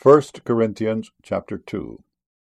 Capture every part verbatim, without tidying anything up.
First Corinthians chapter two.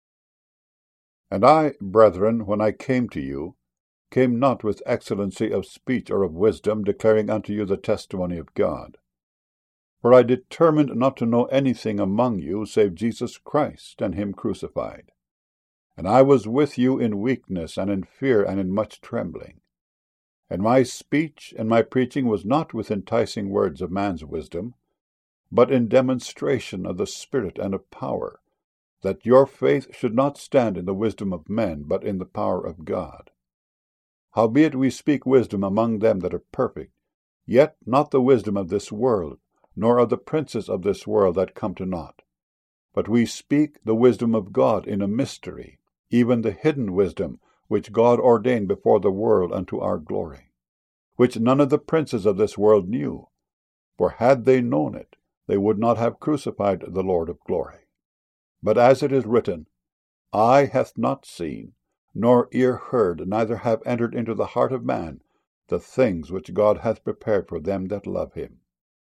And I, brethren, when I came to you, came not with excellency of speech or of wisdom, declaring unto you the testimony of God. For I determined not to know anything among you save Jesus Christ and him crucified. And I was with you in weakness and in fear and in much trembling. And my speech and my preaching was not with enticing words of man's wisdom, but in demonstration of the Spirit and of power, that your faith should not stand in the wisdom of men, but in the power of God. Howbeit we speak wisdom among them that are perfect, yet not the wisdom of this world, nor of the princes of this world that come to naught. But we speak the wisdom of God in a mystery, even the hidden wisdom which God ordained before the world unto our glory, which none of the princes of this world knew. For had they known it, they would not have crucified the Lord of glory. But as it is written, Eye hath not seen, nor ear heard, neither have entered into the heart of man the things which God hath prepared for them that love him.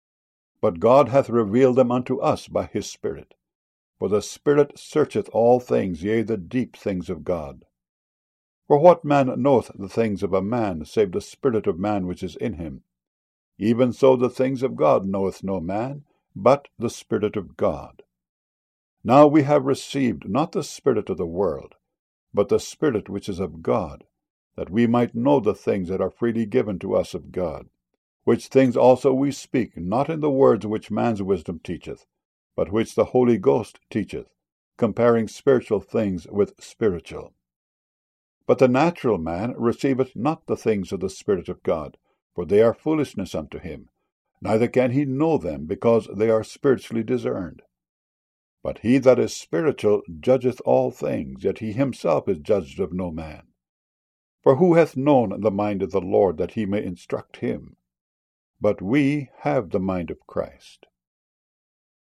But God hath revealed them unto us by his Spirit. For the Spirit searcheth all things, yea, the deep things of God. For what man knoweth the things of a man, save the spirit of man which is in him? Even so the things of God knoweth no man, but the Spirit of God. Now we have received not the spirit of the world, but the Spirit which is of God, that we might know the things that are freely given to us of God. Which things also we speak, not in the words which man's wisdom teacheth, but which the Holy Ghost teacheth, comparing spiritual things with spiritual. But the natural man receiveth not the things of the Spirit of God, for they are foolishness unto him, neither can he know them, because they are spiritually discerned. But he that is spiritual judgeth all things, yet he himself is judged of no man. For who hath known the mind of the Lord, that he may instruct him? But we have the mind of Christ.